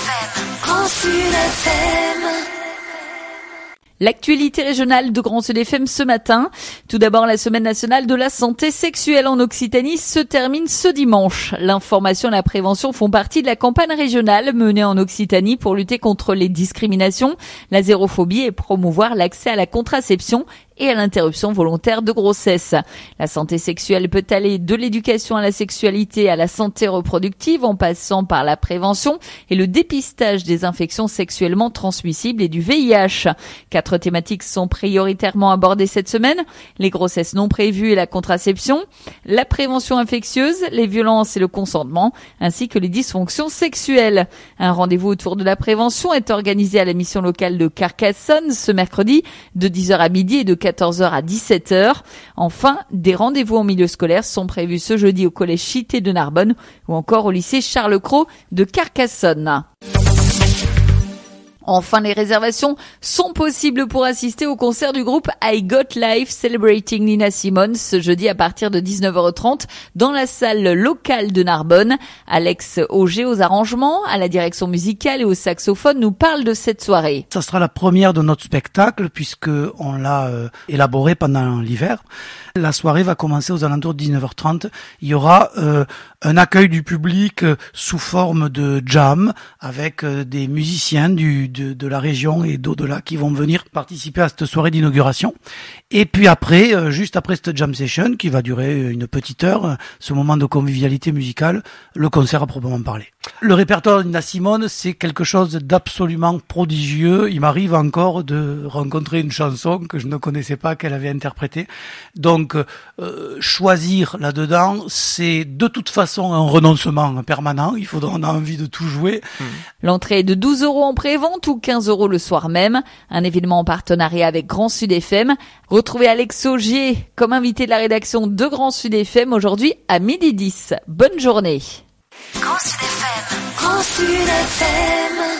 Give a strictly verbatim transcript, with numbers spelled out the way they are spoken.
F M. Grand Sud F M. L'actualité régionale de Grand Sud F M ce matin. Tout d'abord, la semaine nationale de la santé sexuelle en Occitanie se termine ce dimanche. L'information et la prévention font partie de la campagne régionale menée en Occitanie pour lutter contre les discriminations, la zérophobie et promouvoir l'accès à la contraception et à l'interruption volontaire de grossesse. La santé sexuelle peut aller de l'éducation à la sexualité à la santé reproductive en passant par la prévention et le dépistage des infections sexuellement transmissibles et du V I H. Quatre thématiques sont prioritairement abordées cette semaine: les grossesses non prévues et la contraception, la prévention infectieuse, les violences et le consentement, ainsi que les dysfonctions sexuelles. Un rendez-vous autour de la prévention est organisé à la mission locale de Carcassonne ce mercredi de dix heures à midi et de quatorze heures à dix-sept heures. Enfin, des rendez-vous en milieu scolaire sont prévus ce jeudi au collège Chité de Narbonne ou encore au lycée Charles Cros de Carcassonne. Enfin, les réservations sont possibles pour assister au concert du groupe I Got Life Celebrating Nina Simone ce jeudi à partir de dix-neuf heures trente dans la salle locale de Narbonne. Alex Auger aux arrangements, à la direction musicale et au saxophone nous parle de cette soirée. Ça sera la première de notre spectacle puisque on l'a euh, élaboré pendant l'hiver. La soirée va commencer aux alentours de dix-neuf heures trente. Il y aura euh, un accueil du public euh, sous forme de jam avec euh, des musiciens du De, de la région et d'au-delà qui vont venir participer à cette soirée d'inauguration. Et puis après, euh, juste après cette jam session qui va durer une petite heure, euh, ce moment de convivialité musicale, le concert à proprement parler. Le répertoire de Nina Simone, c'est quelque chose d'absolument prodigieux. Il m'arrive encore de rencontrer une chanson que je ne connaissais pas qu'elle avait interprétée. Donc, euh, choisir là-dedans, c'est de toute façon un renoncement permanent. Il faudra, on a envie de tout jouer. Mmh. L'entrée est de douze euros en pré-vente ou quinze euros le soir même. Un événement en partenariat avec Grand Sud F M. Retrouvez Alex Augier comme invité de la rédaction de Grand Sud F M aujourd'hui à midi dix. Bonne journée. Grand Sud F M. Grand Sud F M.